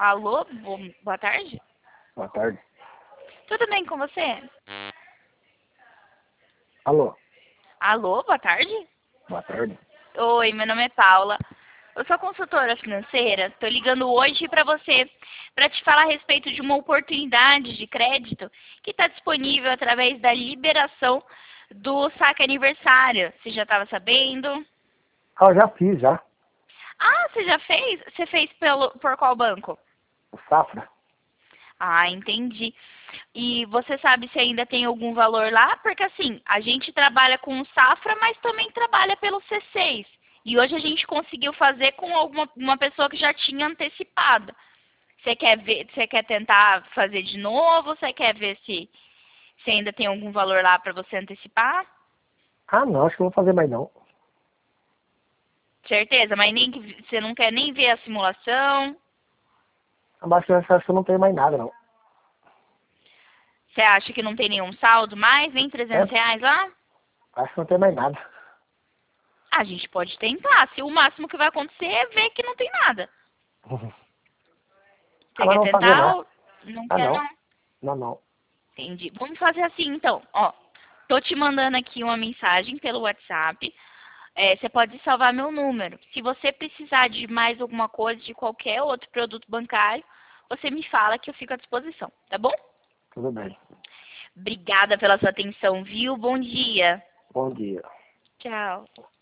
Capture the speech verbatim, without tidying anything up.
Alô, bo- boa tarde. Boa tarde. Tudo bem com você? Alô, Alô, boa tarde. boa tarde. Oi, meu nome é Paula. Eu sou consultora financeira. Estou ligando hoje para você para te falar a respeito de uma oportunidade de crédito que está disponível através da liberação do saque aniversário. Você já estava sabendo? Ah, eu já fiz, já. Ah, você já fez? Você fez pelo, por qual banco? O Safra. Ah, entendi. E você sabe se ainda tem algum valor lá? Porque assim, a gente trabalha com o Safra, mas também trabalha pelo C seis. E hoje a gente conseguiu fazer com alguma uma pessoa que já tinha antecipado. Você quer ver, você quer tentar fazer de novo? Você quer ver se, se ainda tem algum valor lá para você antecipar? Ah, não, acho que eu vou fazer mais não. Certeza, mas nem que você não quer nem ver a simulação. Abaixo dessa acho que eu não tenho mais nada, não. Você acha que não tem nenhum saldo mais, nem É, trezentos reais lá? acho que não tem mais nada. A gente pode tentar. Se o máximo que vai acontecer é ver que não tem nada. Ah, Você mas quer não vou fazer tentar não. ou não Ah, quer não. não? Não, não. Entendi. Vamos fazer assim então. Ó, tô te mandando aqui uma mensagem pelo WhatsApp. É, você pode salvar meu número. Se você precisar de mais alguma coisa, de qualquer outro produto bancário, você me fala que eu fico à disposição, tá bom? Tudo bem. Obrigada pela sua atenção, viu? Bom dia. Bom dia. Tchau.